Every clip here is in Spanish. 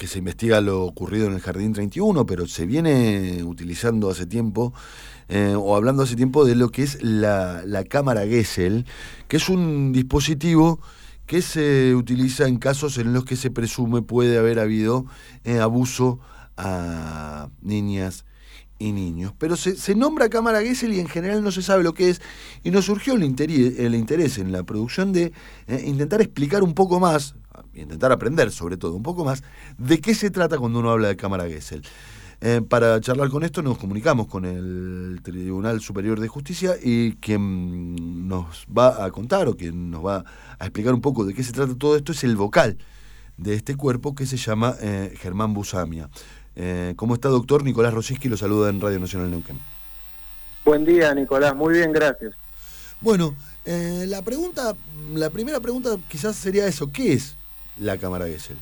que se investiga lo ocurrido en el Jardín 31, pero se viene utilizando hace tiempo, o hablando hace tiempo de lo que es la cámara Gesell, que es un dispositivo que se utiliza en casos en los que se presume puede haber habido abuso a niñas y niños. Pero se nombra cámara Gesell y en general no se sabe lo que es, y nos surgió el interés en la producción de intentar explicar un poco más, intentar aprender sobre todo un poco más, de qué se trata cuando uno habla de cámara Gesell. Para charlar con esto nos comunicamos con el Tribunal Superior de Justicia, y quien nos va a contar o quien nos va a explicar un poco de qué se trata todo esto es el vocal de este cuerpo, que se llama Germán Busamia. ¿Cómo está, doctor? Nicolás Rosiski lo saluda en Radio Nacional Neuquén. Buen día, Nicolás. Muy bien, gracias. Bueno, la primera pregunta quizás sería eso. ¿Qué es la cámara Gesell?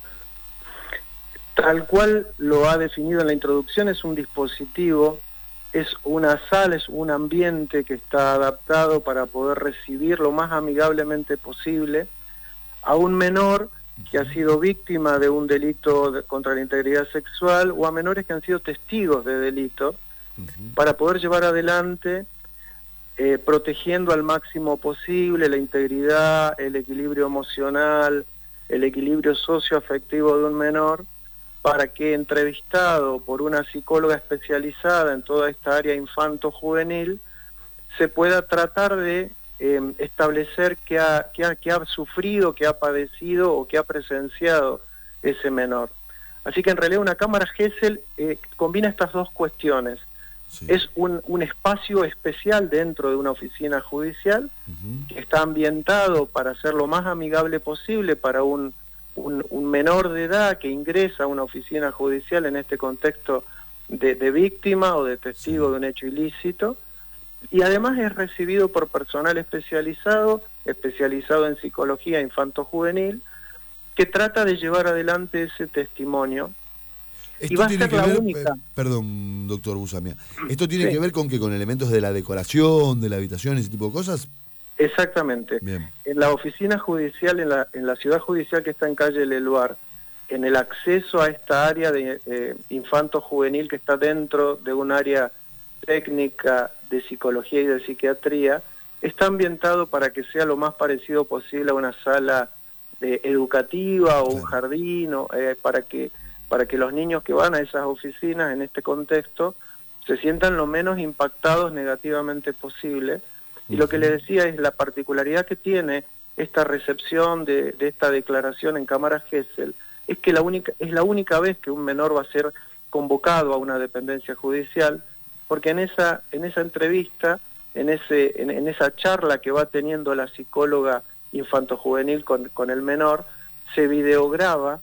Tal cual lo ha definido en la introducción, es un dispositivo, es una sala, es un ambiente que está adaptado para poder recibir lo más amigablemente posible a un menor que ha sido víctima de un delito contra la integridad sexual, o a menores que han sido testigos de delito, para poder llevar adelante, protegiendo al máximo posible la integridad, el equilibrio emocional, el equilibrio socioafectivo de un menor, para que, entrevistado por una psicóloga especializada en toda esta área infanto-juvenil, se pueda tratar de establecer qué ha sufrido, qué ha padecido o qué ha presenciado ese menor. Así que en realidad una cámara Gesell combina estas dos cuestiones. Sí. Es un espacio especial dentro de una oficina judicial, que está ambientado para ser lo más amigable posible para un menor de edad que ingresa a una oficina judicial en este contexto de víctima o de testigo de un hecho ilícito, y además es recibido por personal especializado en psicología infanto-juvenil, que trata de llevar adelante ese testimonio. Esto y va a ser la única. Perdón, doctor Busamia. ¿Esto tiene que ver con elementos de la decoración, de la habitación, ese tipo de cosas? Exactamente. Bien. En la oficina judicial, en la ciudad judicial que está en calle Leluar, en el acceso a esta área de infanto-juvenil que está dentro de un área técnica de psicología y de psiquiatría, está ambientado para que sea lo más parecido posible a una sala educativa o un jardín, para que los niños que van a esas oficinas en este contexto se sientan lo menos impactados negativamente posible. Y lo que le decía es la particularidad que tiene esta recepción de esta declaración en cámara Gesell, es que es la única vez que un menor va a ser convocado a una dependencia judicial, porque en esa entrevista, en esa charla que va teniendo la psicóloga infantojuvenil con el menor, se videograba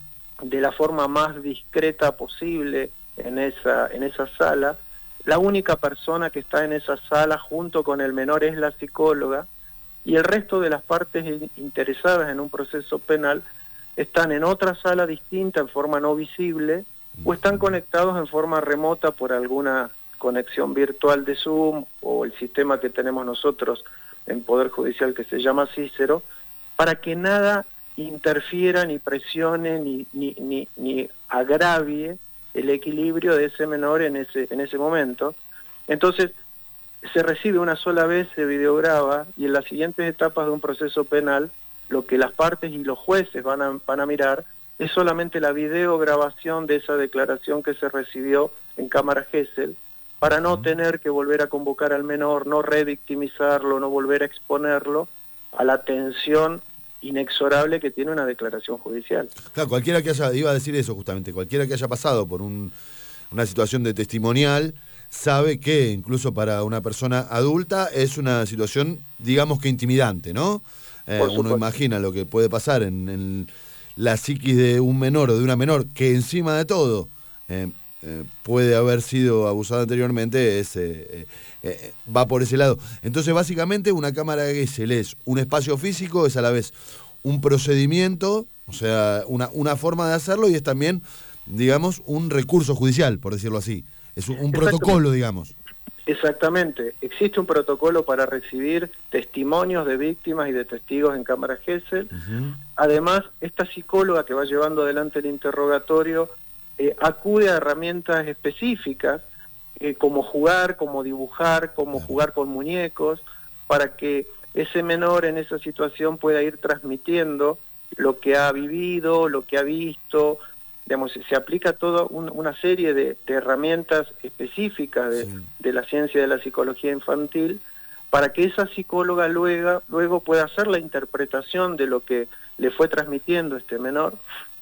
de la forma más discreta posible en esa sala. La única persona que está en esa sala junto con el menor es la psicóloga, y el resto de las partes interesadas en un proceso penal están en otra sala distinta en forma no visible, o están conectados en forma remota por alguna conexión virtual de Zoom o el sistema que tenemos nosotros en Poder Judicial que se llama Cícero, para que nada interfiera, ni presione, ni agravie el equilibrio de ese menor en ese momento. Entonces, se recibe una sola vez, se videograba, y en las siguientes etapas de un proceso penal, lo que las partes y los jueces van a mirar es solamente la videograbación de esa declaración que se recibió en cámara Gesell, para no tener que volver a convocar al menor, no revictimizarlo, no volver a exponerlo a la tensión inexorable que tiene una declaración judicial. Claro, cualquiera que iba a decir eso justamente, cualquiera que haya pasado por una situación de testimonial sabe que incluso para una persona adulta es una situación, digamos que intimidante, ¿no? Uno imagina lo que puede pasar en la psiquis de un menor o de una menor que encima de todo puede haber sido abusado anteriormente, va por ese lado. Entonces, básicamente, una cámara Gesell es un espacio físico, es a la vez un procedimiento, o sea, una forma de hacerlo, y es también, digamos, un recurso judicial, por decirlo así. Es un protocolo, digamos. Exactamente. Existe un protocolo para recibir testimonios de víctimas y de testigos en cámara Gesell. Además, esta psicóloga que va llevando adelante el interrogatorio acude a herramientas específicas, como jugar, como dibujar, como jugar con muñecos, para que ese menor en esa situación pueda ir transmitiendo lo que ha vivido, lo que ha visto. Digamos, se aplica toda una serie de herramientas específicas de la ciencia de la psicología infantil para que esa psicóloga luego pueda hacer la interpretación de lo que le fue transmitiendo este menor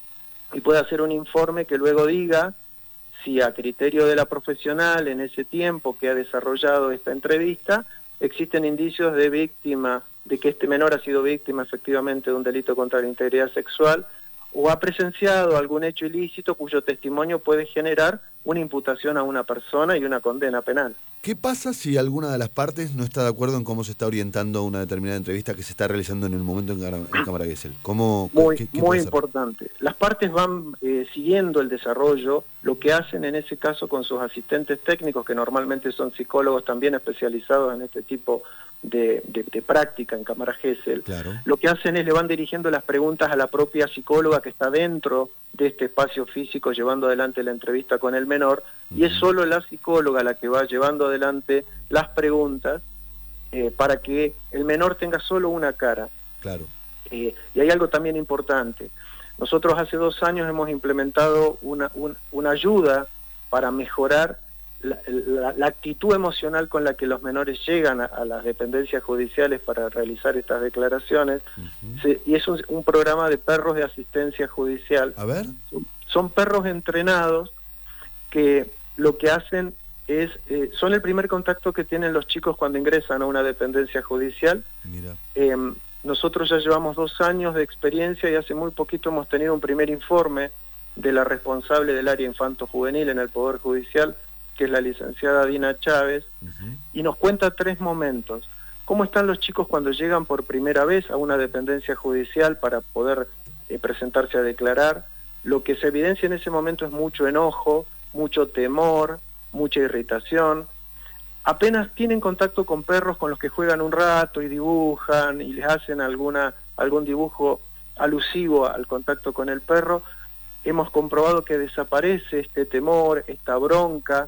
y pueda hacer un informe que luego diga si a criterio de la profesional en ese tiempo que ha desarrollado esta entrevista existen indicios de víctima, de que este menor ha sido víctima efectivamente de un delito contra la integridad sexual o ha presenciado algún hecho ilícito cuyo testimonio puede generar una imputación a una persona y una condena penal. ¿Qué pasa si alguna de las partes no está de acuerdo en cómo se está orientando una determinada entrevista que se está realizando en el momento en cámara Gesell? Muy importante. Las partes van siguiendo el desarrollo, lo que hacen en ese caso con sus asistentes técnicos, que normalmente son psicólogos también especializados en este tipo de práctica en cámara Gesell. Claro. Lo que hacen es le van dirigiendo las preguntas a la propia psicóloga que está dentro de este espacio físico llevando adelante la entrevista con el menor, y es solo la psicóloga la que va llevando adelante las preguntas para que el menor tenga solo una cara. Claro. Y hay algo también importante. Nosotros hace 2 años hemos implementado una ayuda para mejorar la actitud emocional con la que los menores llegan a las dependencias judiciales para realizar estas declaraciones. Y es un programa de perros de asistencia judicial. A ver. Son perros entrenados que lo que hacen es, son el primer contacto que tienen los chicos cuando ingresan a una dependencia judicial. Mira. Nosotros ya llevamos 2 años de experiencia y hace muy poquito hemos tenido un primer informe de la responsable del área infanto-juvenil en el Poder Judicial, que es la licenciada Dina Chávez, y nos cuenta 3 momentos. ¿Cómo están los chicos cuando llegan por primera vez a una dependencia judicial para poder presentarse a declarar? Lo que se evidencia en ese momento es mucho enojo, mucho temor, mucha irritación. Apenas tienen contacto con perros con los que juegan un rato y dibujan y les hacen algún dibujo alusivo al contacto con el perro, hemos comprobado que desaparece este temor, esta bronca,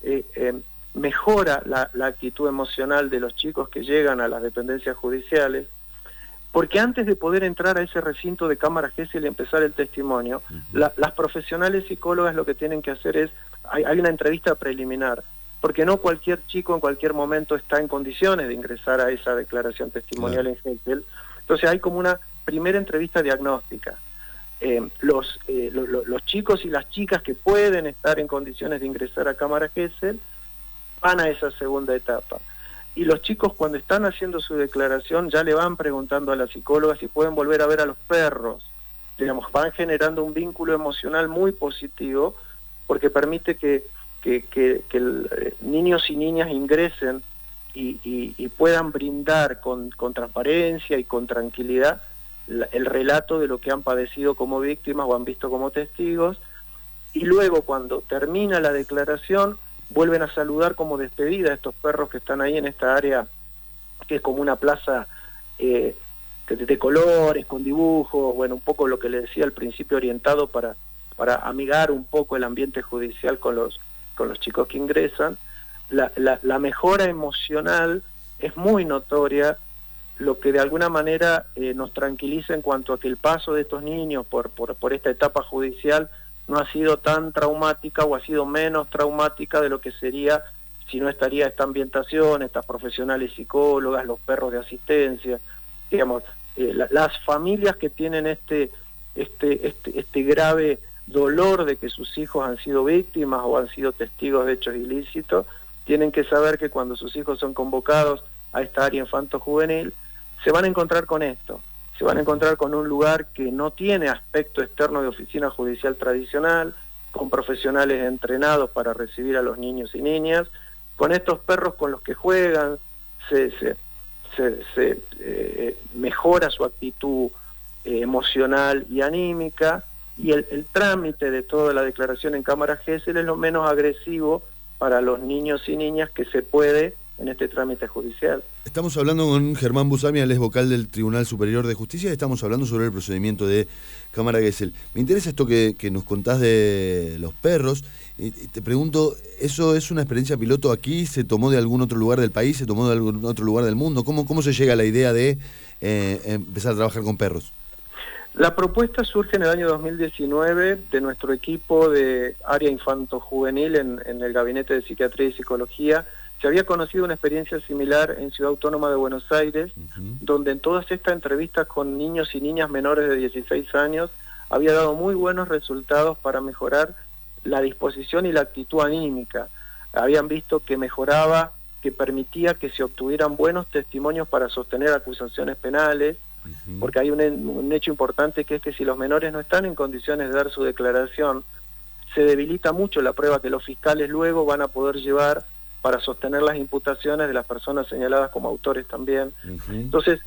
mejora la actitud emocional de los chicos que llegan a las dependencias judiciales, porque antes de poder entrar a ese recinto de cámara Gesell y empezar el testimonio, las profesionales psicólogas lo que tienen que hacer es, hay una entrevista preliminar, porque no cualquier chico en cualquier momento está en condiciones de ingresar a esa declaración testimonial en Gesell. Entonces hay como una primera entrevista diagnóstica. Los chicos y las chicas que pueden estar en condiciones de ingresar a cámara Gesell van a esa segunda etapa. Y los chicos cuando están haciendo su declaración ya le van preguntando a la psicóloga si pueden volver a ver a los perros. Digamos, van generando un vínculo emocional muy positivo porque permite que niños y niñas ingresen y puedan brindar con transparencia y con tranquilidad el relato de lo que han padecido como víctimas o han visto como testigos, y luego cuando termina la declaración vuelven a saludar como despedida a estos perros que están ahí en esta área que es como una plaza de colores, con dibujos, bueno, un poco lo que le decía al principio, orientado para amigar un poco el ambiente judicial con los chicos que ingresan. La mejora emocional es muy notoria, lo que de alguna manera nos tranquiliza en cuanto a que el paso de estos niños por esta etapa judicial no ha sido tan traumática o ha sido menos traumática de lo que sería si no estaría esta ambientación, estas profesionales psicólogas, los perros de asistencia. Digamos, las familias que tienen este grave dolor de que sus hijos han sido víctimas o han sido testigos de hechos ilícitos, tienen que saber que cuando sus hijos son convocados a esta área infanto-juvenil, se van a encontrar con esto, se van a encontrar con un lugar que no tiene aspecto externo de oficina judicial tradicional, con profesionales entrenados para recibir a los niños y niñas, con estos perros con los que juegan, se mejora su actitud emocional y anímica, y el trámite de toda la declaración en cámara Gesell es lo menos agresivo para los niños y niñas que se puede en este trámite judicial. Estamos hablando con Germán Busami, él es vocal del Tribunal Superior de Justicia, y estamos hablando sobre el procedimiento de Cámara Gesell. Me interesa esto que nos contás de los perros, y te pregunto, ¿eso es una experiencia piloto aquí? ¿Se tomó de algún otro lugar del país? ¿Se tomó de algún otro lugar del mundo? ¿Cómo se llega a la idea de empezar a trabajar con perros? La propuesta surge en el año 2019 de nuestro equipo de área infanto-juvenil en el Gabinete de Psiquiatría y Psicología. Se había conocido una experiencia similar en Ciudad Autónoma de Buenos Aires, donde en todas estas entrevistas con niños y niñas menores de 16 años había dado muy buenos resultados para mejorar la disposición y la actitud anímica. Habían visto que mejoraba, que permitía que se obtuvieran buenos testimonios para sostener acusaciones penales, porque hay un hecho importante, que es que si los menores no están en condiciones de dar su declaración, se debilita mucho la prueba que los fiscales luego van a poder llevar para sostener las imputaciones de las personas señaladas como autores también. Entonces,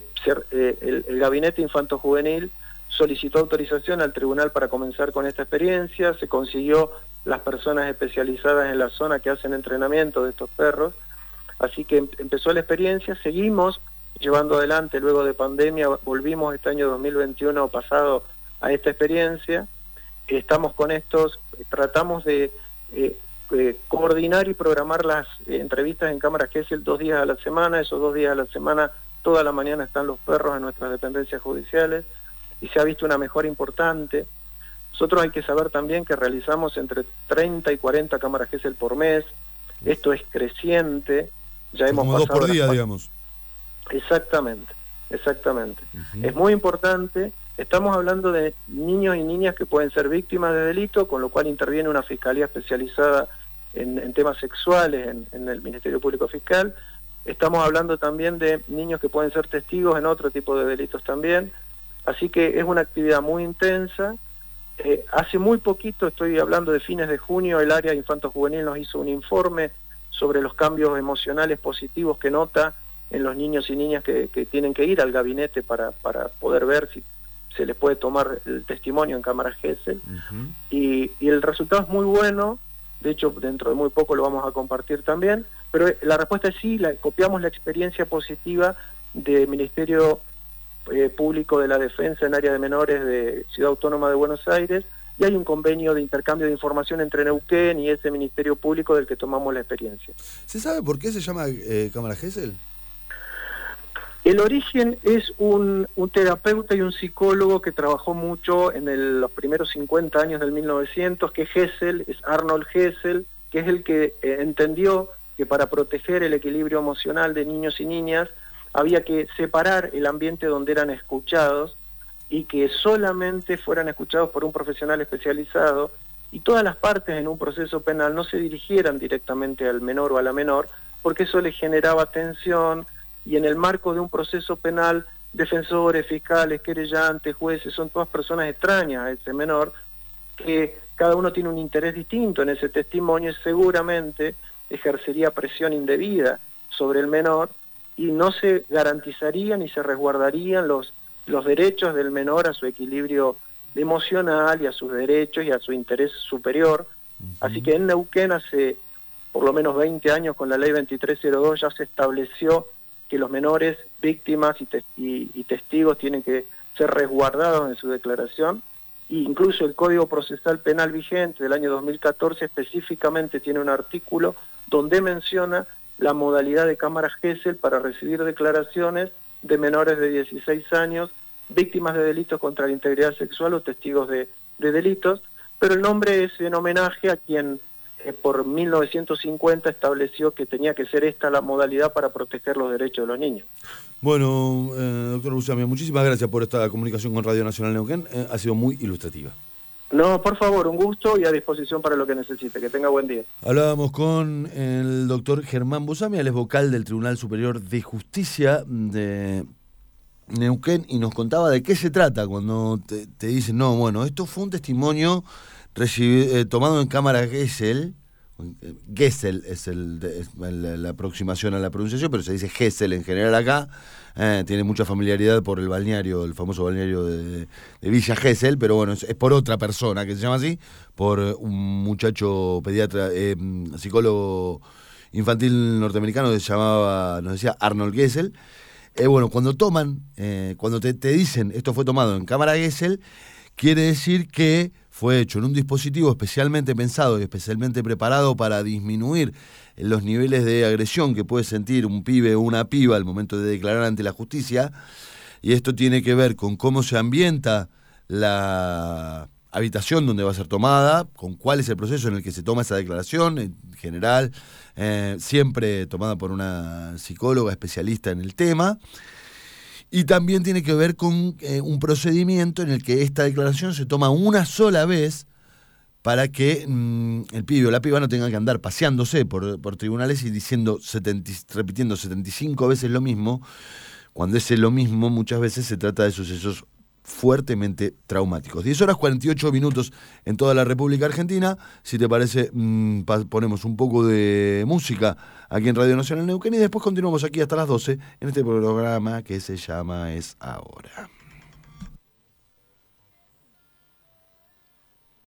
el Gabinete Infanto-Juvenil solicitó autorización al tribunal para comenzar con esta experiencia, se consiguió las personas especializadas en la zona que hacen entrenamiento de estos perros, así que empezó la experiencia, seguimos llevando adelante luego de pandemia, volvimos este año 2021 pasado a esta experiencia, estamos con estos, tratamos de coordinar y programar las entrevistas en Cámara Gesell 2 días a la semana, esos 2 días a la semana, toda la mañana están los perros en nuestras dependencias judiciales, y se ha visto una mejora importante. Nosotros hay que saber también que realizamos entre 30 y 40 Cámaras Gesell por mes, esto es creciente, ya hemos como pasado 2 por día, digamos. Exactamente. Es muy importante. Estamos hablando de niños y niñas que pueden ser víctimas de delito, con lo cual interviene una fiscalía especializada en temas sexuales en el Ministerio Público Fiscal. Estamos hablando también de niños que pueden ser testigos en otro tipo de delitos también. Así que es una actividad muy intensa. Hace muy poquito, estoy hablando de fines de junio, el área infanto-juvenil nos hizo un informe sobre los cambios emocionales positivos que nota en los niños y niñas que tienen que ir al gabinete para poder ver si se les puede tomar el testimonio en Cámara Gesell. Y el resultado es muy bueno, de hecho dentro de muy poco lo vamos a compartir también, pero la respuesta es sí, copiamos la experiencia positiva del Ministerio Público de la Defensa en área de menores de Ciudad Autónoma de Buenos Aires, y hay un convenio de intercambio de información entre Neuquén y ese Ministerio Público del que tomamos la experiencia. ¿Se sabe por qué se llama Cámara Gesell? El origen es un terapeuta y un psicólogo que trabajó mucho en los primeros 50 años del 1900, que Gesell, es Arnold Gesell, que es el que entendió que para proteger el equilibrio emocional de niños y niñas había que separar el ambiente donde eran escuchados y que solamente fueran escuchados por un profesional especializado, y todas las partes en un proceso penal no se dirigieran directamente al menor o a la menor, porque eso le generaba tensión. Y en el marco de un proceso penal, defensores, fiscales, querellantes, jueces, son todas personas extrañas a ese menor, que cada uno tiene un interés distinto en ese testimonio y seguramente ejercería presión indebida sobre el menor, y no se garantizarían ni se resguardarían los derechos del menor a su equilibrio emocional y a sus derechos y a su interés superior. Así que en Neuquén hace por lo menos 20 años, con la ley 2302, ya se estableció que los menores, víctimas y testigos tienen que ser resguardados en su declaración, e incluso el Código Procesal Penal vigente del año 2014 específicamente tiene un artículo donde menciona la modalidad de Cámara Gesell para recibir declaraciones de menores de 16 años, víctimas de delitos contra la integridad sexual o testigos de delitos, pero el nombre es en homenaje a quien por 1950 estableció que tenía que ser esta la modalidad para proteger los derechos de los niños. Bueno, doctor Busami, muchísimas gracias por esta comunicación con Radio Nacional Neuquén, ha sido muy ilustrativa. No, por favor, un gusto y a disposición para lo que necesite. Que tenga buen día. Hablábamos con el doctor Germán Busami, él es vocal del Tribunal Superior de Justicia de Neuquén, y nos contaba de qué se trata cuando te dicen, no, bueno, esto fue un testimonio tomado en Cámara Gesell, Gesell es la aproximación a la pronunciación, pero se dice Gesell en general acá. Tiene mucha familiaridad por el balneario, el famoso balneario de Villa Gesell, pero bueno, es por otra persona que se llama así, por un muchacho pediatra, psicólogo infantil norteamericano que se llamaba, nos decía Arnold Gesell. Bueno, cuando cuando te dicen esto fue tomado en cámara Gesell, quiere decir que fue hecho en un dispositivo especialmente pensado y especialmente preparado para disminuir los niveles de agresión que puede sentir un pibe o una piba al momento de declarar ante la justicia. Y esto tiene que ver con cómo se ambienta la habitación donde va a ser tomada, con cuál es el proceso en el que se toma esa declaración, en general, siempre tomada por una psicóloga especialista en el tema. Y también tiene que ver con un procedimiento en el que esta declaración se toma una sola vez para que el pibe o la piba no tenga que andar paseándose por tribunales y repitiendo 75 veces lo mismo, cuando ese lo mismo muchas veces se trata de sucesos fuertemente traumáticos. 10:48 en toda la República Argentina. Si te parece, ponemos un poco de música aquí en Radio Nacional Neuquén y después continuamos aquí hasta las 12 en este programa que se llama Es Ahora.